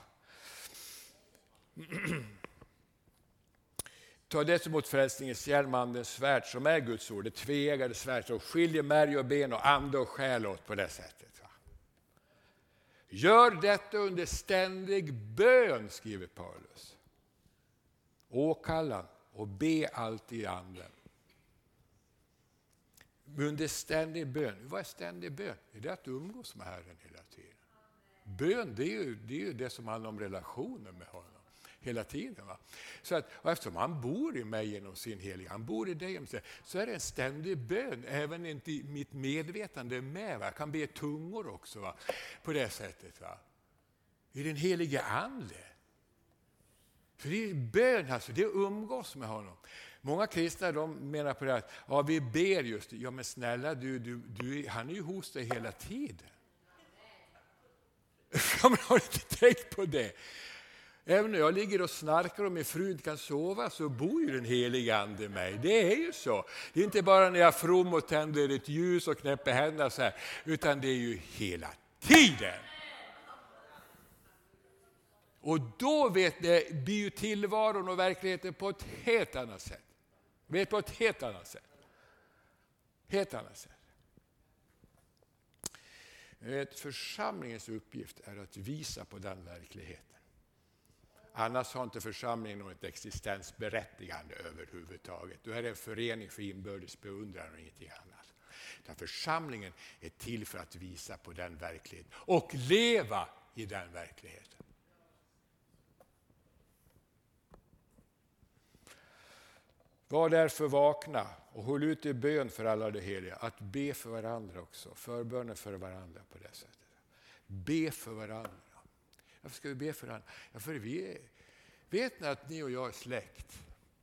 Ta det emot frälsningens hjälm, andens svärd som är Guds ord, det tveeggade svärd som skiljer märg och ben och ande och själ åt på det sättet. Va? Gör detta under ständig bön, skriver Paulus. Åkallan och be alltid i anden. Under ständig bön. Vad är ständig bön? Det är det att umgås med Herren hela tiden. Bön, det är ju det, är ju det som handlar om relationen med honom. hela tiden. Va? Så att, och eftersom han bor i mig genom sin heliga, han bor i dig, så är det en ständig bön, även inte i mitt medvetande med. Va? Jag kan be tungor också, va? På det sättet. Va? I den heliga ande. För det är bön, alltså, det umgås med honom. Många kristna de menar på det att ja, vi ber just det. Ja, men snälla, du, du, du, han är ju hos dig hela tiden. Jag har inte tänkt på det. Även när jag ligger och snarkar och min fru inte kan sova, så bor ju den heliga ande mig. Det är ju så. Det är inte bara när jag är from och tänder ett ljus och knäpper händerna så här, utan det är ju hela tiden. Och då vet det, blir ju tillvaron och verkligheten på ett helt annat sätt. Vet på ett helt annat sätt. Helt annat sätt. Vet, församlingens uppgift är att visa på den verkligheten. Annars har inte församlingen något existensberättigande överhuvudtaget. Då är det en förening för inbördes beundran och ingenting annat. Utan församlingen är till för att visa på den verkligheten och leva i den verkligheten. Var därför vakna och håll ut i bön för alla de heliga. Att be för varandra också. Förbönen för varandra på det sättet. Be för varandra. Varför ska vi be för varandra? Ja, för vi är, vet ni att ni och jag är släkt?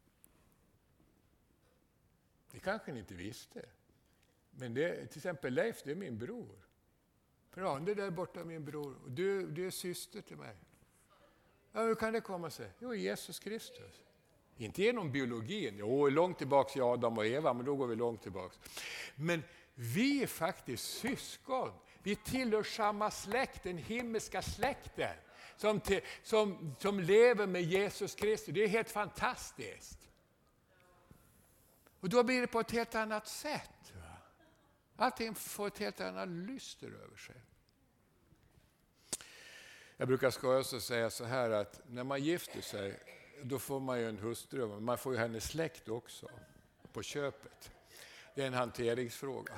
Det kanske ni inte visste. Men det, till exempel Leif, det är min bror. För det där borta är min bror. Och du, du är syster till mig. Ja, hur kan det komma sig? Jo, Jesus Kristus. Inte genom biologin. Jo, långt tillbaka i Adam och Eva, men då går vi långt tillbaka. Men vi är faktiskt syskon. Vi tillhör samma släkt, den himmelska släkten. Som, till, som, som lever med Jesus Kristus. Det är helt fantastiskt. Och då blir det på ett helt annat sätt. Va? Allting får ett helt annat lyster över sig. Jag brukar skoja och säga så här att när man gifter sig, då får man ju en hustru, men man får ju hennes släkt också på köpet. Det är en hanteringsfråga.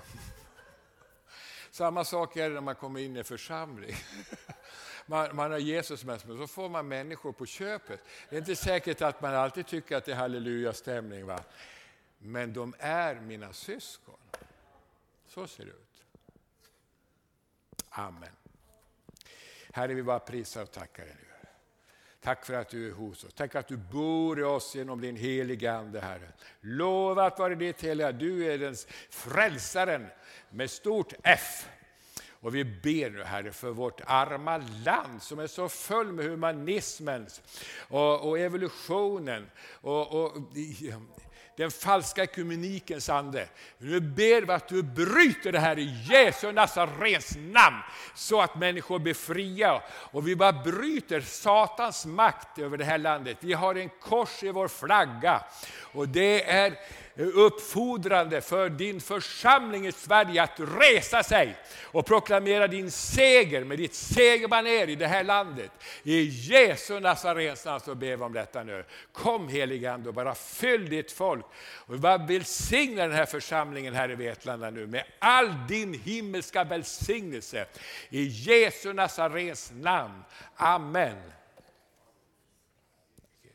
Samma sak är det när man kommer in i en församling. Man, man har Jesus med sig, så får man människor på köpet. Det är inte säkert att man alltid tycker att det är halleluja-stämning, va? Men de är mina syskon. Så ser det ut. Amen. Herre, vi bara prisar och tackar dig nu. Tack för att du är hos oss. Tack att du bor i oss genom din heliga ande, Herre. Lovat vare ditt heliga. Du är den frälsaren med stort F. Och vi ber nu, Herre, för vårt arma land som är så full med humanismens och, och evolutionen och, och den falska ekumenikens ande. Nu ber vi att du bryter det här i Jesu Nazarens namn så att människor blir fria. Och vi bara bryter Satans makt över det här landet. Vi har en kors i vår flagga och det är uppfordrande för din församling i Sverige att resa sig och proklamera din seger med ditt segerbaner i det här landet. I Jesu Nazarens namn så ber vi om detta nu. Kom helige Ande och bara fyll ditt folk. Och vi bara välsigna den här församlingen här i Vetlanda nu med all din himmelska välsignelse. I Jesu Nazarens namn. Amen.